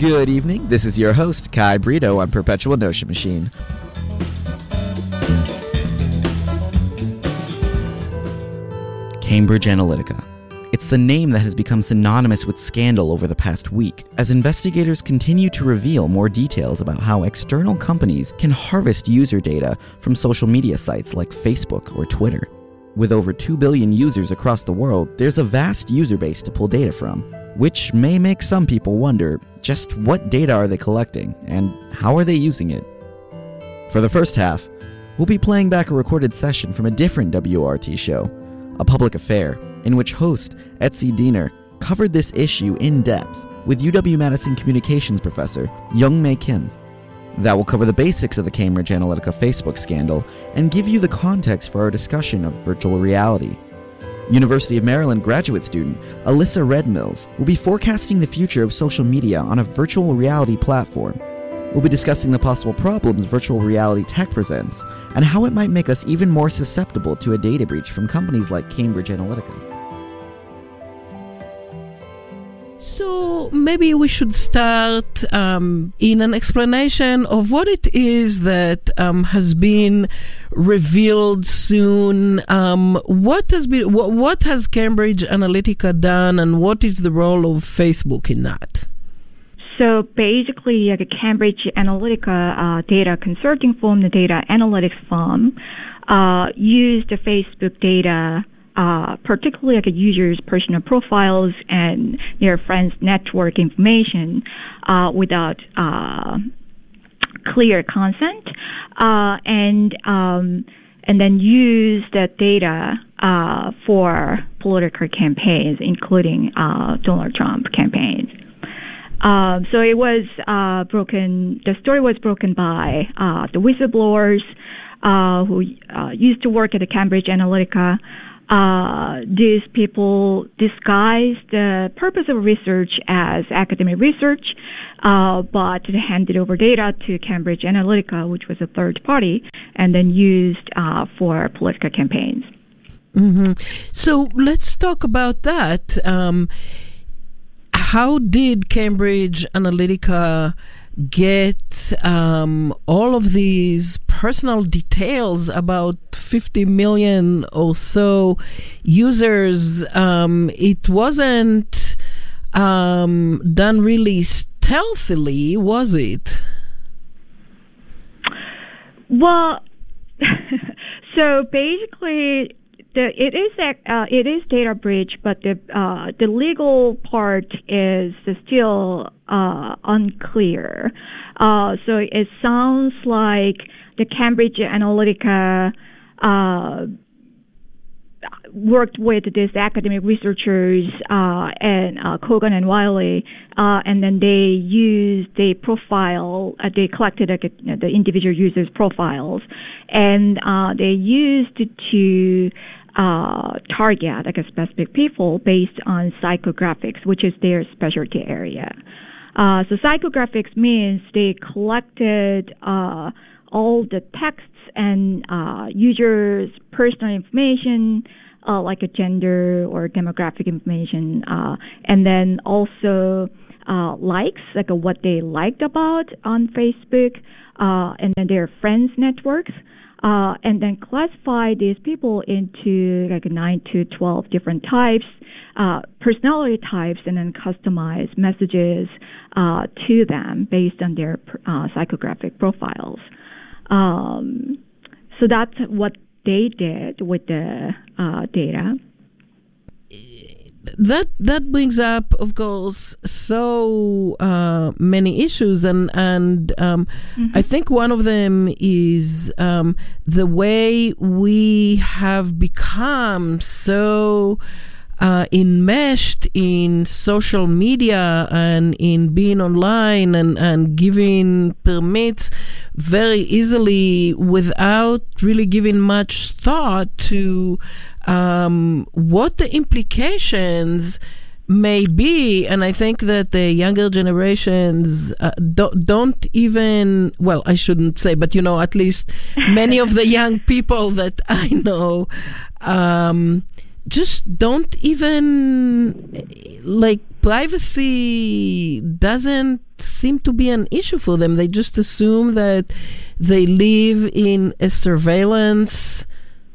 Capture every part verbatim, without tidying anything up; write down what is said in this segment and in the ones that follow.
Good evening. This is your host, Kai Brito on Perpetual Notion Machine. Cambridge Analytica. It's the name that has become synonymous with scandal over the past week, as investigators continue to reveal more details about how external companies can harvest user data from social media sites like Facebook or Twitter. With over two billion users across the world, there's a vast user base to pull data from, which may make some people wonder just what data are they collecting and how are they using it. For the first half, we'll be playing back a recorded session from a different W R T show, A Public Affair, in which host Etsy Diener covered this issue in depth with U W-Madison communications professor Youngmei Kim. That will cover the basics of the Cambridge Analytica Facebook scandal and give you the context for our discussion of virtual reality. University of Maryland graduate student Alyssa Redmills will be forecasting the future of social media on a virtual reality platform. We'll be discussing the possible problems virtual reality tech presents and how it might make us even more susceptible to a data breach from companies like Cambridge Analytica. So maybe we should start um, in an explanation of what it is that um, has been revealed soon. Um, what has been what, what has Cambridge Analytica done, and what is the role of Facebook in that? So basically, like a Cambridge Analytica uh, data consulting firm, the data analytics firm, uh, used the Facebook data, uh, particularly like a user's personal profiles and their friends' network information, uh, without uh, clear consent, uh, and um, and then use that data uh, for political campaigns, including uh, Donald Trump campaigns. Um, so it was uh, broken. The story was broken by uh, the whistleblowers uh, who uh, used to work at the Cambridge Analytica. Uh, these people disguised the purpose of research as academic research, uh, but handed over data to Cambridge Analytica, which was a third party, and then used uh, for political campaigns. Mm-hmm. So let's talk about that. Um, How did Cambridge Analytica get um, all of these personal details about fifty million or so users? Um, it wasn't um, done really stealthily, was it? Well, so basically, The, it is uh, it is data breach, but the uh, the legal part is still uh, unclear. Uh, so it sounds like the Cambridge Analytica uh, worked with these academic researchers uh, and uh, Kogan and Wiley, uh, and then they used the profile. Uh, they collected uh, the individual users' profiles, and uh, they used to Uh, target like a specific people based on psychographics, which is their specialty area. Uh, so psychographics means they collected uh, all the texts and uh, users' personal information, uh, like a gender or demographic information, uh, and then also uh, likes, like a, what they liked about on Facebook, uh, and then their friends' networks. Uh, and then classify these people into like nine to twelve different types, uh, personality types, and then customize messages uh, to them based on their uh, psychographic profiles. Um, so that's what they did with the uh, data. That that brings up, of course, so uh, many issues, and and um, mm-hmm. I think one of them is um, the way we have become so uh, enmeshed in social media and in being online and, and giving permits very easily without really giving much thought to Um, what the implications may be. And I think that the younger generations uh, don't, don't even, well, I shouldn't say, but, you know, at least many of the young people that I know um, just don't even, like, privacy doesn't seem to be an issue for them. They just assume that they live in a surveillance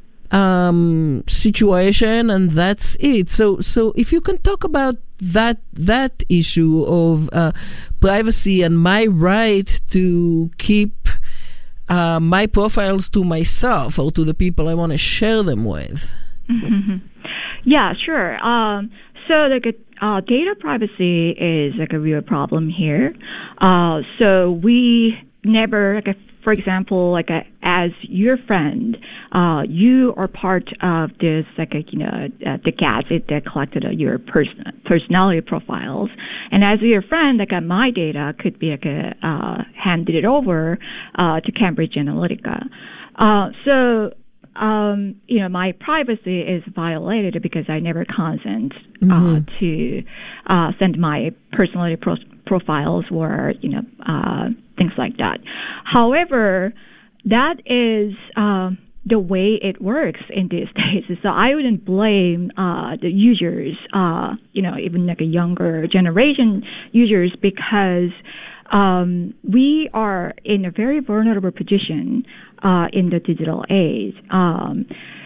um, situation, and that's it. So, so if you can talk about that that issue of uh, privacy and my right to keep uh, my profiles to myself or to the people I want to share them with. Mm-hmm. Yeah, sure. Um, so like uh, data privacy is like a real problem here. Uh, so we never, like, a, for example, like a, as your friend, uh, you are part of this, like a, you know, uh, the gadget that collected uh, your person personality profiles, and as your friend, like uh, my data could be like a, uh, handed over uh, to Cambridge Analytica. Uh, so. Um, you know, my privacy is violated because I never consent uh, mm-hmm. to uh, send my personality pro- profiles or, you know, uh, things like that. However, that is uh, the way it works in these days. So I wouldn't blame uh, the users, uh, you know, even like a younger generation users, because um, we are in a very vulnerable position Uh, in the digital age. Um,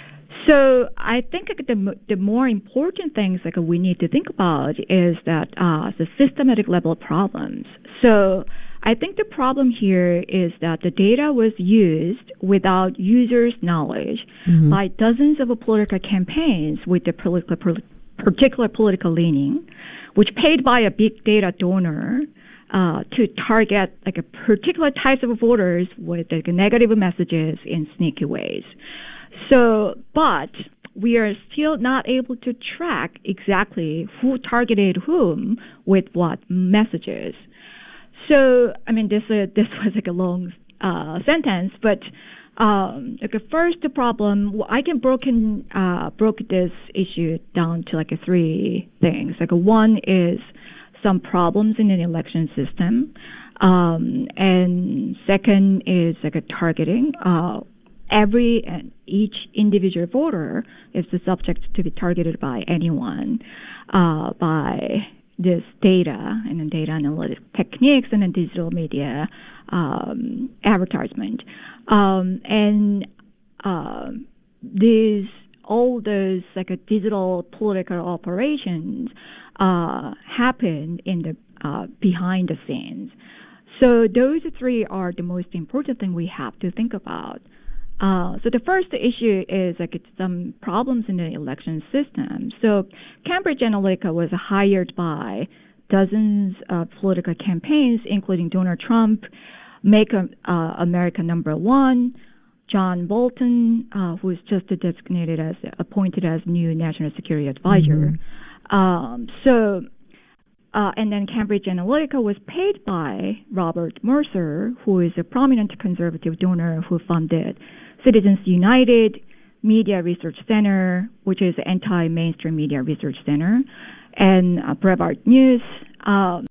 so I think like, the the more important things like we need to think about is that uh, the systematic level problems. So I think the problem here is that the data was used without users' knowledge mm-hmm. by dozens of political campaigns with the political, particular political leaning, which paid by a big data donor Uh, to target like a particular types of voters with like negative messages in sneaky ways. So, but we are still not able to track exactly who targeted whom with what messages. So, I mean, this uh, this was like a long uh, sentence, but um, like first the problem, I can broken uh, broke this issue down to like a three things. Like a one is some problems in an election system. Um, and second is like a targeting. Uh, every and each individual voter is the subject to be targeted by anyone, uh, by this data and then data analytic techniques and then digital media um, advertisement. Um, and uh, these all those like a digital political operations Uh, happen in the uh, behind the scenes. So those three are the most important thing we have to think about. Uh, so the first issue is like it's some problems in the election system. So Cambridge Analytica was hired by dozens of political campaigns, including Donald Trump, Make uh, America Number One, John Bolton, uh, who was just designated as appointed as new national security advisor. Mm-hmm. Um, so, uh, and then Cambridge Analytica was paid by Robert Mercer, who is a prominent conservative donor who funded Citizens United Media Research Center, which is an anti-mainstream media research center, and uh, Breitbart News. Um,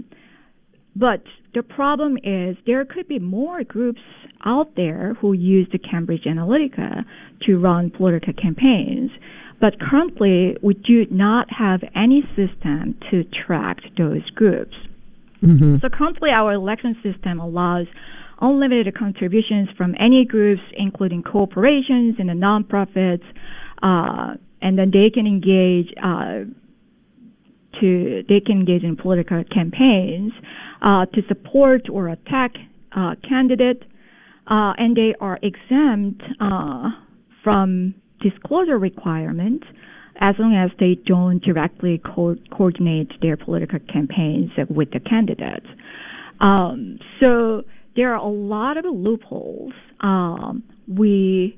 but the problem is there could be more groups out there who use the Cambridge Analytica to run political campaigns. But currently, we do not have any system to track those groups. Mm-hmm. So currently, our election system allows unlimited contributions from any groups, including corporations and the nonprofits, uh, and then they can engage uh, to they can engage in political campaigns uh, to support or attack uh, candidate, uh, and they are exempt uh, from disclosure requirement as long as they don't directly co- coordinate their political campaigns with the candidates. Um, so there are a lot of loopholes. Um, we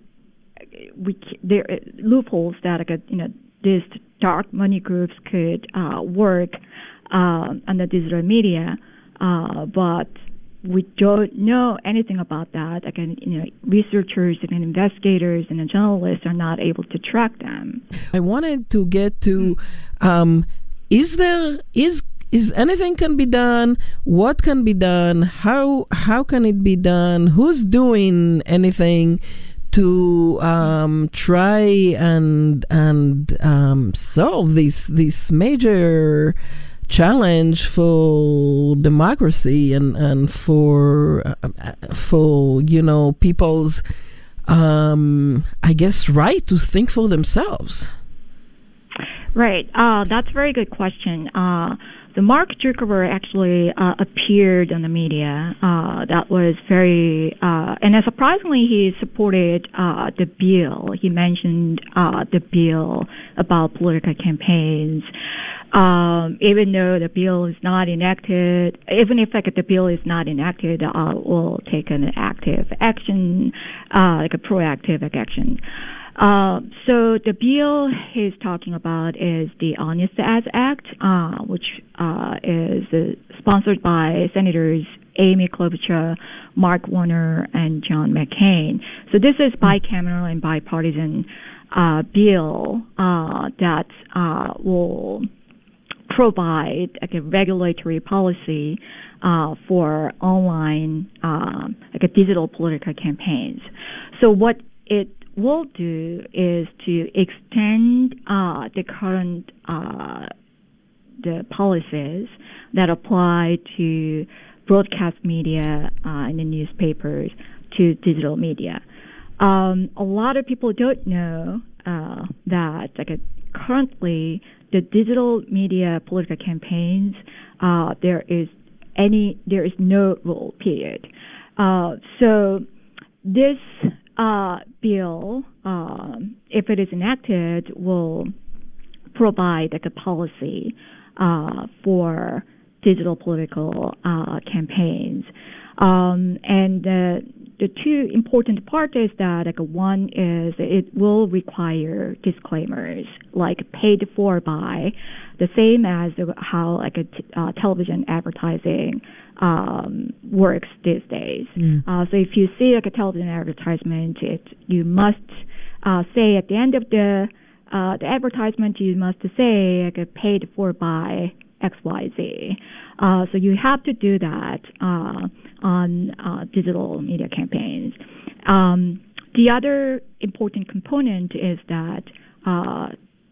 we there are loopholes that you know these dark money groups could uh, work uh, on the digital media, uh, but we don't know anything about that. Again, you know, researchers and investigators and journalists are not able to track them. I wanted to get to, um, is there, is is anything can be done? What can be done? How how can it be done? Who's doing anything to um, try and and um, solve this this major challenge for democracy and and for uh, for you know people's um, I guess right to think for themselves. Right. Uh, that's a very good question. Uh, the Mark Zuckerberg actually uh, appeared on the media. Uh, that was very, uh, and uh, surprisingly, he supported uh, the bill. He mentioned uh, the bill about political campaigns. Um, even though the bill is not enacted, even if like the bill is not enacted, uh, we'll take an active action, uh, like a proactive action. Uh, so the bill he's talking about is the Honest Ads Act, uh, which uh, is uh, sponsored by Senators Amy Klobuchar, Mark Warner, and John McCain. So this is bicameral and bipartisan uh, bill uh, that uh, will provide like a regulatory policy uh, for online, uh, like a digital political campaigns. So what it will do is to extend uh, the current uh, the policies that apply to broadcast media uh, and the newspapers to digital media. Um, a lot of people don't know uh, that like uh, currently the digital media political campaigns uh, there is any there is no rule period. Uh, so this Uh, bill, um, if it is enacted, will provide like a policy uh, for digital political uh, campaigns. Um, and the the two important parts is that like one is it will require disclaimers like paid for by, the same as how like a t- uh, television advertising um, works these days. Mm. Uh, so if you see like a television advertisement, it you must uh, say at the end of the uh, the advertisement you must say like a paid for by X Y Z. Uh, so you have to do that uh, on uh, digital media campaigns. Um, the other important component is that uh,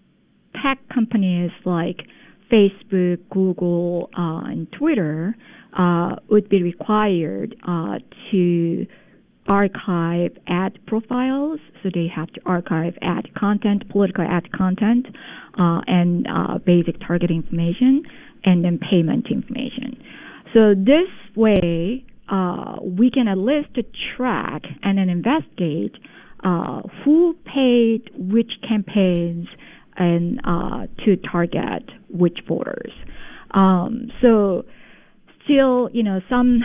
tech companies like Facebook, Google, uh, and Twitter uh, would be required uh, to archive ad profiles. So they have to archive ad content, political ad content, uh, and uh, basic target information, and then payment information. So this way, uh, we can at least track and then investigate uh, who paid which campaigns and uh, to target which voters. Um, so still, you know, some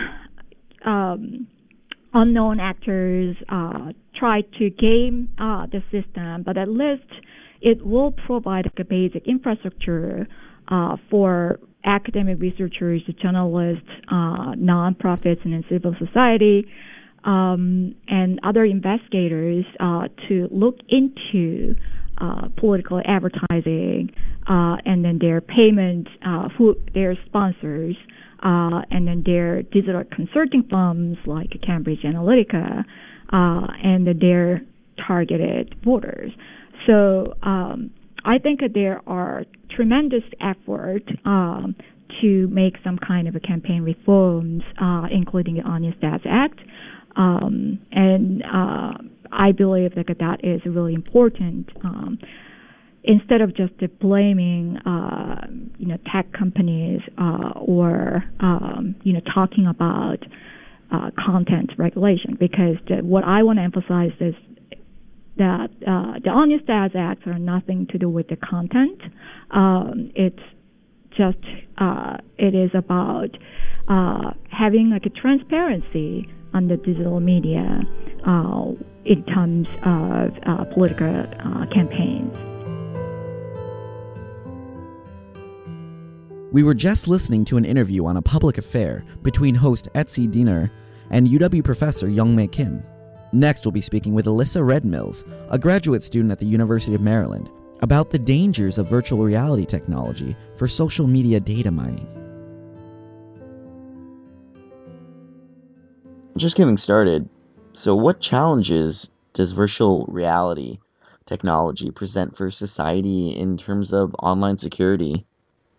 um, unknown actors uh, try to game uh, the system, but at least it will provide a basic infrastructure uh, for academic researchers, journalists, uh, nonprofits, and civil society, um, and other investigators uh, to look into uh, political advertising uh, and then their payment, uh, who their sponsors, uh, and then their digital consulting firms like Cambridge Analytica, uh, and their targeted voters. So um, I think that there are tremendous effort um, to make some kind of a campaign reforms, uh, including the Honest Ads Act. Um, and uh, I believe that that is really important. Um, instead of just uh, blaming, uh, you know, tech companies uh, or, um, you know, talking about uh, content regulation, because the, what I want to emphasize is that uh, the Honest Ads Act are nothing to do with the content. Um, it's just, uh, it is about uh, having like a transparency on the digital media uh, in terms of uh, political uh, campaigns. We were just listening to an interview on a public affair between host Etzi Diener and U W professor Youngmei Kim. Next, we'll be speaking with Alyssa Redmills, a graduate student at the University of Maryland, about the dangers of virtual reality technology for social media data mining. Just getting started, so what challenges does virtual reality technology present for society in terms of online security?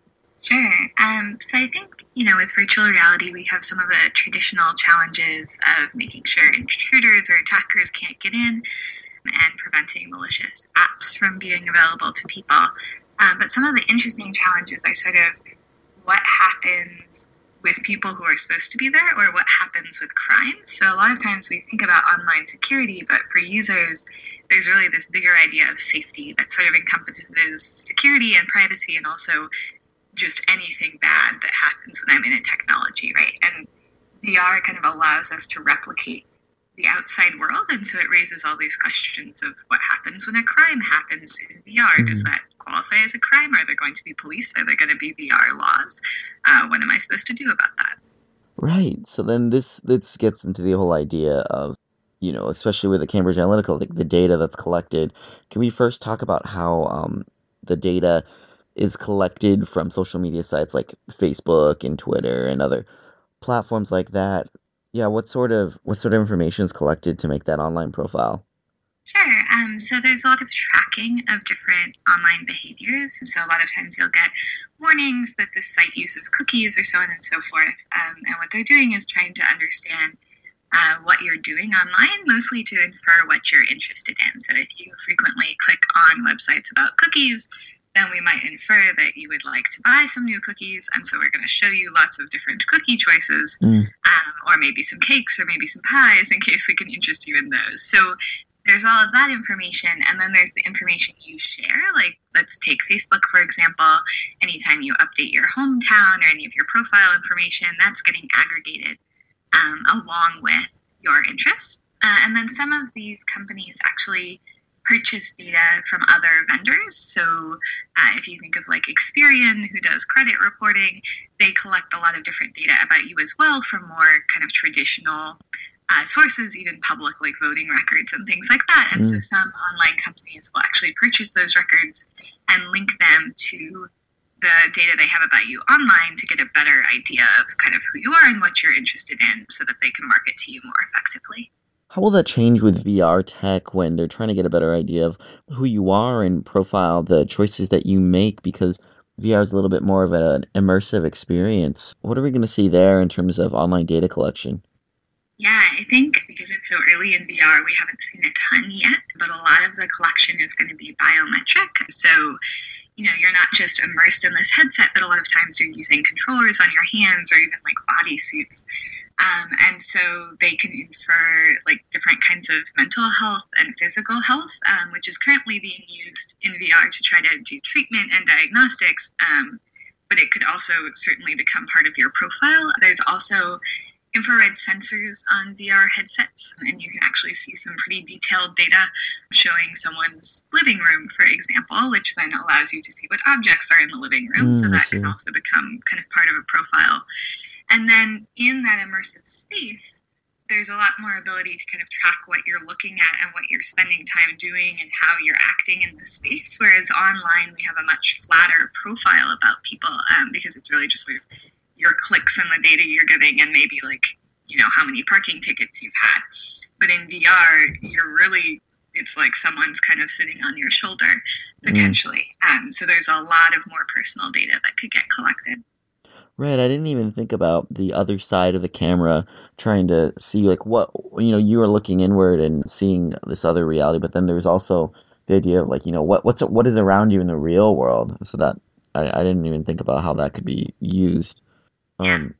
Sure. Um, so I think, you know, with virtual reality, we have some of the traditional challenges of making sure intruders or attackers can't get in and preventing malicious apps from being available to people. Um, but some of the interesting challenges are sort of what happens with people who are supposed to be there or what happens with crime. So a lot of times we think about online security, but for users, there's really this bigger idea of safety that sort of encompasses security and privacy and also just anything bad that happens when I'm in a technology, right? And V R kind of allows us to replicate the outside world, and so it raises all these questions of what happens when a crime happens in V R. Mm-hmm. Does that qualify as a crime? Are there going to be police? Are there going to be V R laws? Uh, what am I supposed to do about that? Right. So then this this gets into the whole idea of, you know, especially with the Cambridge Analytica, the, the data that's collected. Can we first talk about how um, the data is collected from social media sites like Facebook and Twitter and other platforms like that? Yeah, what sort of what sort of information is collected to make that online profile? Sure. Um, so there's a lot of tracking of different online behaviors. So a lot of times you'll get warnings that this site uses cookies or so on and so forth. Um, and what they're doing is trying to understand uh, what you're doing online, mostly to infer what you're interested in. So if you frequently click on websites about cookies, then we might infer that you would like to buy some new cookies, and so we're going to show you lots of different cookie choices, mm. um, or maybe some cakes, or maybe some pies, in case we can interest you in those. So there's all of that information, and then there's the information you share. Like, let's take Facebook, for example. Anytime you update your hometown or any of your profile information, that's getting aggregated um, along with your interests. Uh, and then some of these companies actually purchase data from other vendors. So uh, if you think of like Experian, who does credit reporting, they collect a lot of different data about you as well from more kind of traditional uh, sources, even public, like voting records and things like that. And mm. so some online companies will actually purchase those records and link them to the data they have about you online to get a better idea of kind of who you are and what you're interested in so that they can market to you more effectively. How will that change with V R tech when they're trying to get a better idea of who you are and profile the choices that you make? Because V R is a little bit more of an immersive experience. What are we going to see there in terms of online data collection? Yeah, I think because it's so early in V R, we haven't seen a ton yet, but a lot of the collection is going to be biometric. So, you know, you're not just immersed in this headset, but a lot of times you're using controllers on your hands or even like body suits. Um, and so they can infer like different kinds of mental health and physical health, um, which is currently being used in V R to try to do treatment and diagnostics. Um, but it could also certainly become part of your profile. There's also infrared sensors on V R headsets, and you can actually see some pretty detailed data showing someone's living room, for example, which then allows you to see what objects are in the living room. Mm, so that can also become kind of part of a profile. And then in that immersive space, there's a lot more ability to kind of track what you're looking at and what you're spending time doing and how you're acting in the space. Whereas online, we have a much flatter profile about people um, because it's really just sort of your clicks and the data you're giving and maybe like, you know, how many parking tickets you've had. But in V R, you're really, it's like someone's kind of sitting on your shoulder, potentially. Mm. Um, so there's a lot of more personal data that could get collected. Right, I didn't even think about the other side of the camera, trying to see like what, you know, you are looking inward and seeing this other reality, but then there's also the idea of like, you know, what what's what is around you in the real world. So that I, I didn't even think about how that could be used. Um,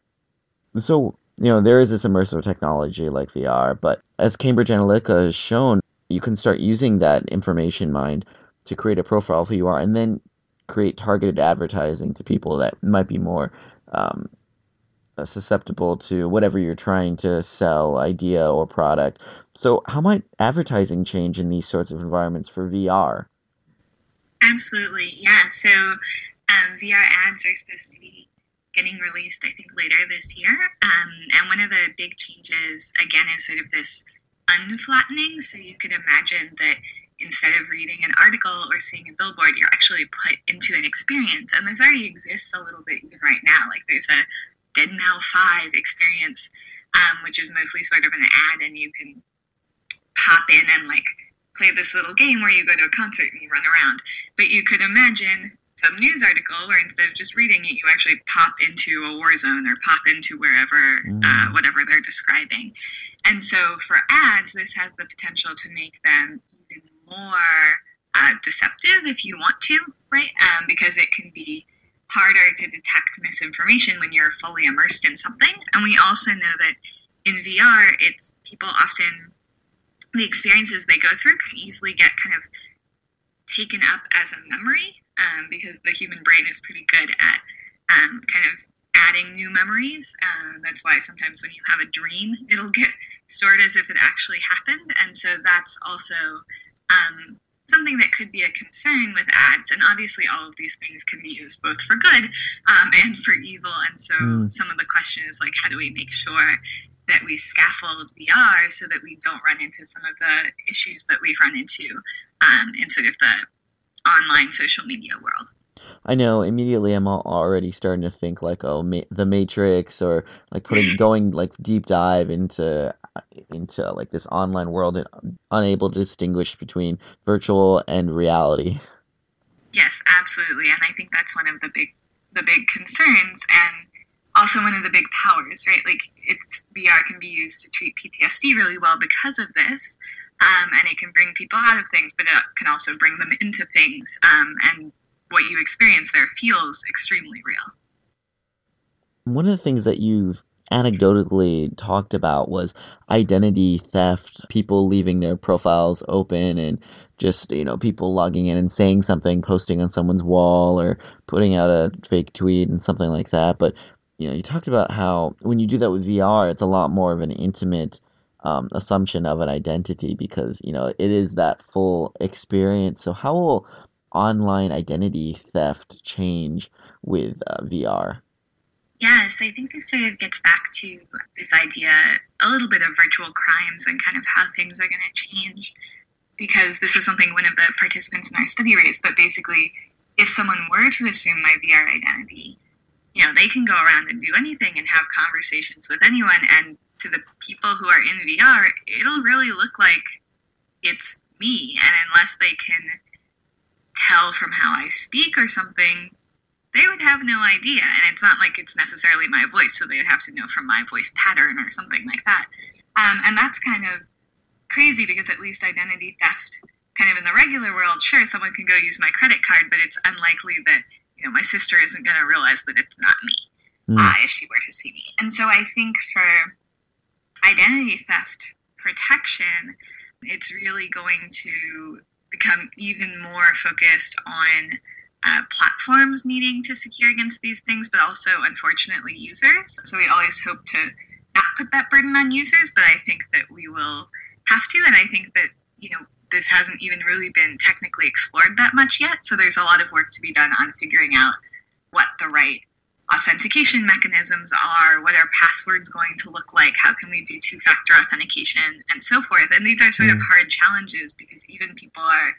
so, you know, there is this immersive technology like V R, but as Cambridge Analytica has shown, you can start using that information mined to create a profile of who you are and then create targeted advertising to people that might be more um, susceptible to whatever you're trying to sell, idea or product. So how might advertising change in these sorts of environments for V R? Absolutely, yeah. So um, V R ads are supposed to be getting released, I think, later this year. Um, and one of the big changes, again, is sort of this unflattening. So you could imagine that instead of reading an article or seeing a billboard, you're actually put into an experience. And this already exists a little bit even right now. Like there's a Dead Now five experience, um, which is mostly sort of an ad, and you can pop in and like play this little game where you go to a concert and you run around. But you could imagine some news article where instead of just reading it, you actually pop into a war zone or pop into wherever, mm. uh, whatever they're describing. And so for ads, this has the potential to make them even more uh, deceptive if you want to, right? Um, because it can be harder to detect misinformation when you're fully immersed in something. And we also know that in V R, it's people often, the experiences they go through can easily get kind of taken up as a memory, um, because the human brain is pretty good at um, kind of adding new memories. Uh, that's why sometimes when you have a dream, it'll get stored as if it actually happened. And so that's also um, something that could be a concern with ads. And obviously all of these things can be used both for good um, and for evil. And so mm. some of the question is like, how do we make sure that we scaffold V R so that we don't run into some of the issues that we've run into um, in sort of the online social media world? I know immediately I'm already starting to think like, oh, ma- the Matrix, or like putting going like deep dive into into like this online world and unable to distinguish between virtual and reality. Yes, absolutely, and I think that's one of the big the big concerns, and also one of the big powers, right? Like it's V R can be used to treat P T S D really well because of this, um, and it can bring people out of things, but it can also bring them into things, um, and what you experience there feels extremely real. One of the things that you've anecdotally talked about was identity theft, people leaving their profiles open and just, you know, people logging in and saying something, posting on someone's wall or putting out a fake tweet and something like that. But, you know, you talked about how when you do that with V R, it's a lot more of an intimate um, assumption of an identity because, you know, it is that full experience. So how will online identity theft change with uh, V R? Yes, I think this sort of gets back to this idea, a little bit of virtual crimes and kind of how things are going to change, because this was something one of the participants in our study raised, but basically, if someone were to assume my V R identity, you know, they can go around and do anything and have conversations with anyone, and to the people who are in V R, it'll really look like it's me, and unless they can tell from how I speak or something, they would have no idea. And it's not like it's necessarily my voice, so they would have to know from my voice pattern or something like that. Um, and that's kind of crazy because at least identity theft, kind of in the regular world, sure, someone can go use my credit card, but it's unlikely that, you know, my sister isn't going to realize that it's not me mm. uh, if she were to see me. And so I think for identity theft protection, it's really going to become even more focused on uh, platforms needing to secure against these things, but also, unfortunately, users. So we always hope to not put that burden on users, but I think that we will have to, and I think that, you know, this hasn't even really been technically explored that much yet, so there's a lot of work to be done on figuring out what the right authentication mechanisms are, what are passwords going to look like, how can we do two-factor authentication, and so forth. And these are sort mm. of hard challenges because even people are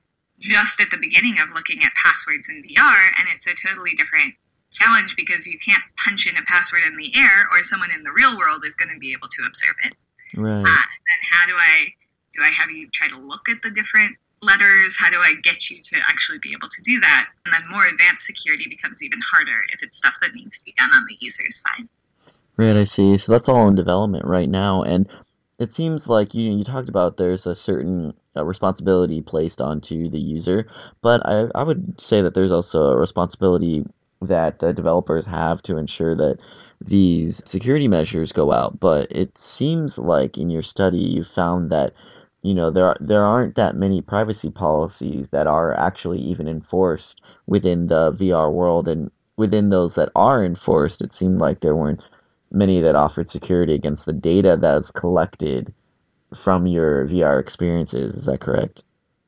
just at the beginning of looking at passwords in V R, and it's a totally different challenge because you can't punch in a password in the air or someone in the real world is going to be able to observe it. Right. Uh, and then how do I, do I have you try to look at the different letters? How do I get you to actually be able to do that? And then more advanced security becomes even harder if it's stuff that needs to be done on the user's side. Right, I see. So that's all in development right now. And it seems like you you talked about there's a certain uh, responsibility placed onto the user, but I, I would say that there's also a responsibility that the developers have to ensure that these security measures go out. But it seems like in your study you found that, you know, there are, there aren't that many privacy policies that are actually even enforced within the V R world, and within those that are enforced, it seemed like there weren't many that offered security against the data that's collected from your V R experiences. Is that correct?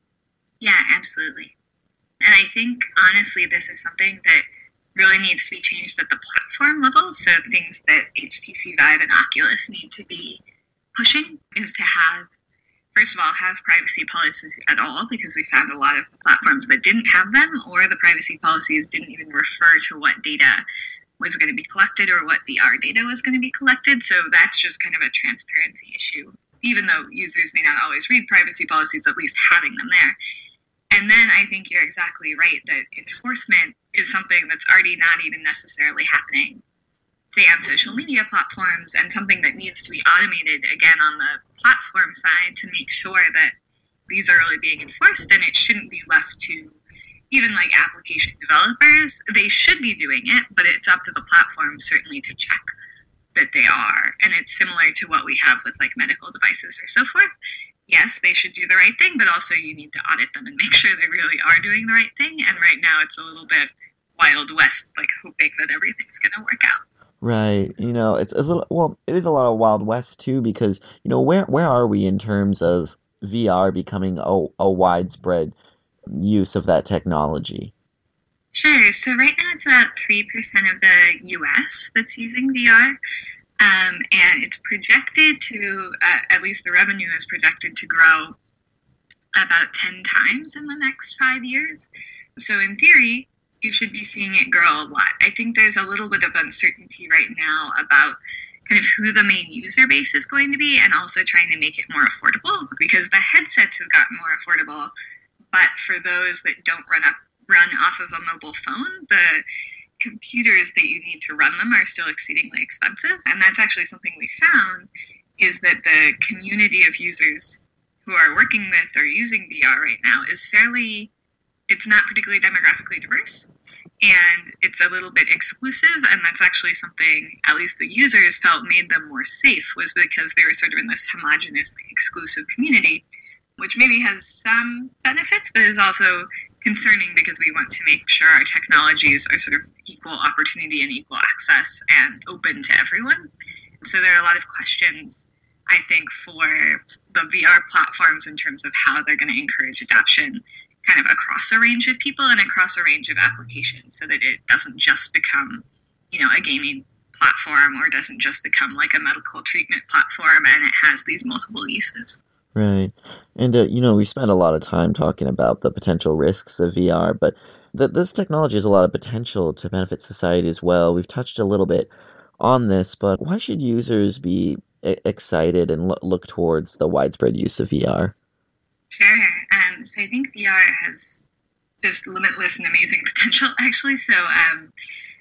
Yeah, absolutely. And I think, honestly, this is something that really needs to be changed at the platform level. So things that H T C Vive and Oculus need to be pushing is to have, first of all, have privacy policies at all, because we found a lot of platforms that didn't have them, or the privacy policies didn't even refer to what data was going to be collected or what V R data was going to be collected. So that's just kind of a transparency issue even though users may not always read privacy policies, at least having them there. And then I think you're exactly right that enforcement is something that's already not even necessarily happening, say, on social media platforms, and something that needs to be automated, again, on the platform side to make sure that these are really being enforced, and it shouldn't be left to even like application developers. They should be doing it, but it's up to the platform certainly to check that they are. And it's similar to what we have with like medical devices or so forth. Yes, they should do the right thing, but also you need to audit them and make sure they really are doing the right thing. And right now it's a little bit Wild West, like hoping that everything's going to work out. Right. You know, it's a little, well, it is a lot of Wild West too, because, you know, where where are we in terms of V R becoming a, a widespread use of that technology? Sure. So right now it's about three percent of the U S that's using V R. Um, and it's projected to, uh, at least the revenue is projected to grow about ten times in the next five years. So in theory, you should be seeing it grow a lot. I think there's a little bit of uncertainty right now about kind of who the main user base is going to be, and also trying to make it more affordable, because the headsets have gotten more affordable, but for those that don't run up run off of a mobile phone, the computers that you need to run them are still exceedingly expensive. And that's actually something we found, is that the community of users who are working with or using V R right now is fairly, it's not particularly demographically diverse, and it's a little bit exclusive. And that's actually something, at least the users felt, made them more safe, was because they were sort of in this homogenous, like, exclusive community, which maybe has some benefits, but is also concerning because we want to make sure our technologies are sort of equal opportunity and equal access and open to everyone. So there are a lot of questions, I think, for the V R platforms in terms of how they're going to encourage adoption kind of across a range of people and across a range of applications, so that it doesn't just become, you know, a gaming platform, or doesn't just become like a medical treatment platform and it has these multiple uses. Right. And, uh, you know, we spent a lot of time talking about the potential risks of V R, but th- this technology has a lot of potential to benefit society as well. We've touched a little bit on this, but why should users be e- excited and lo- look towards the widespread use of V R? Sure. Um, so I think V R has just limitless and amazing potential, actually. So um,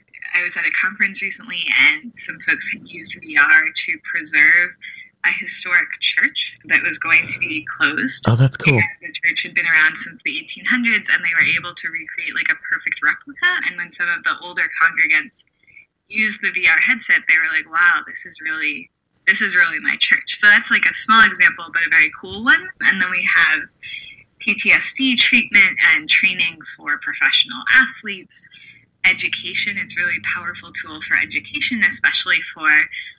I was at a conference recently, and some folks had used V R to preserve a historic church that was going to be closed. Oh, that's cool. And the church had been around since the eighteen hundreds, and they were able to recreate like a perfect replica. And when some of the older congregants used the V R headset, they were like, wow, this is really, this is really my church. So that's like a small example, but a very cool one. And then we have P T S D treatment and training for professional athletes. Education is really a powerful tool for education, especially for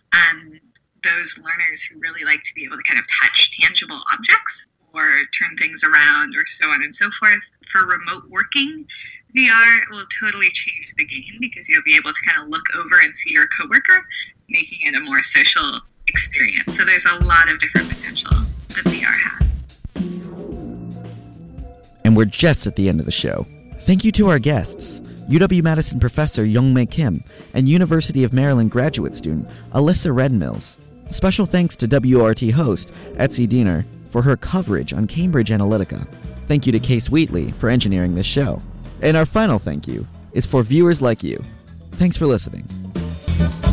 um, those learners who really like to be able to kind of touch tangible objects or turn things around or so on and so forth. For remote working, V R will totally change the game, because you'll be able to kind of look over and see your coworker, making it a more social experience. So there's a lot of different potential that V R has. And we're just at the end of the show. Thank you to our guests, U W-Madison professor Youngmei Kim and University of Maryland graduate student Alyssa Redmills. Special thanks to W R T host Etsy Diener for her coverage on Cambridge Analytica. Thank you to Case Wheatley for engineering this show. And our final thank you is for viewers like you. Thanks for listening.